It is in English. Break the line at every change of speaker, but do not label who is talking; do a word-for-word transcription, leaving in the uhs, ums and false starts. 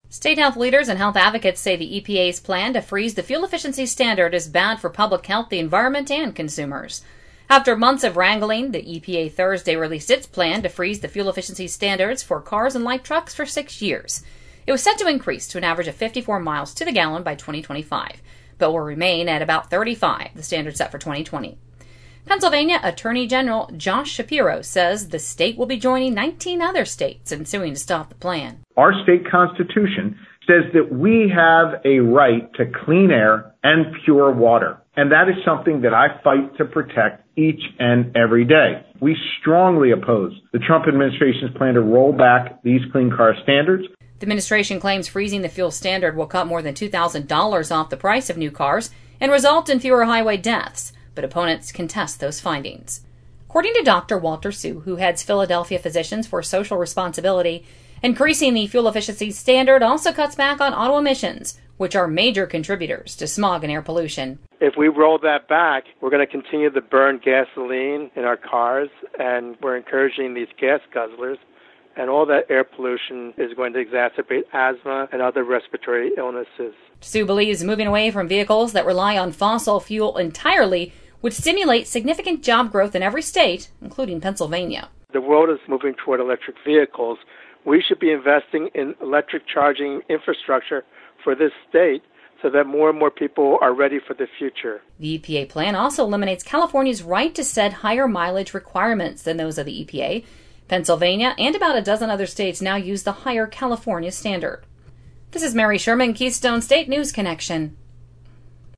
State health leaders and health advocates say the E P A's plan to freeze the fuel efficiency standard is bad for public health, the environment, and consumers. After months of wrangling, the E P A Thursday released its plan to freeze the fuel efficiency standards for cars and light trucks for six years. It was set to increase to an average of fifty-four miles to the gallon by twenty twenty-five, but will remain at about thirty-five, the standard set for twenty twenty. Pennsylvania Attorney General Josh Shapiro says the state will be joining nineteen other states in suing to stop the plan.
Our state constitution says that we have a right to clean air and pure water. And that is something that I fight to protect each and every day. We strongly oppose the Trump administration's plan to roll back these clean car standards.
The administration claims freezing the fuel standard will cut more than two thousand dollars off the price of new cars and result in fewer highway deaths, but opponents contest those findings. According to Doctor Walter Su, who heads Philadelphia Physicians for Social Responsibility, increasing the fuel efficiency standard also cuts back on auto emissions, which are major contributors to smog and air pollution.
If we roll that back, we're going to continue to burn gasoline in our cars, and we're encouraging these gas guzzlers, and all that air pollution is going to exacerbate asthma and other respiratory illnesses.
Su believes moving away from vehicles that rely on fossil fuel entirely would stimulate significant job growth in every state, including Pennsylvania.
The world is moving toward electric vehicles. We should be investing in electric charging infrastructure for this state so that more and more people are ready for the future.
The E P A plan also eliminates California's right to set higher mileage requirements than those of the E P A. Pennsylvania and about a dozen other states now use the higher California standard. This is Mary Sherman, Keystone State News Connection.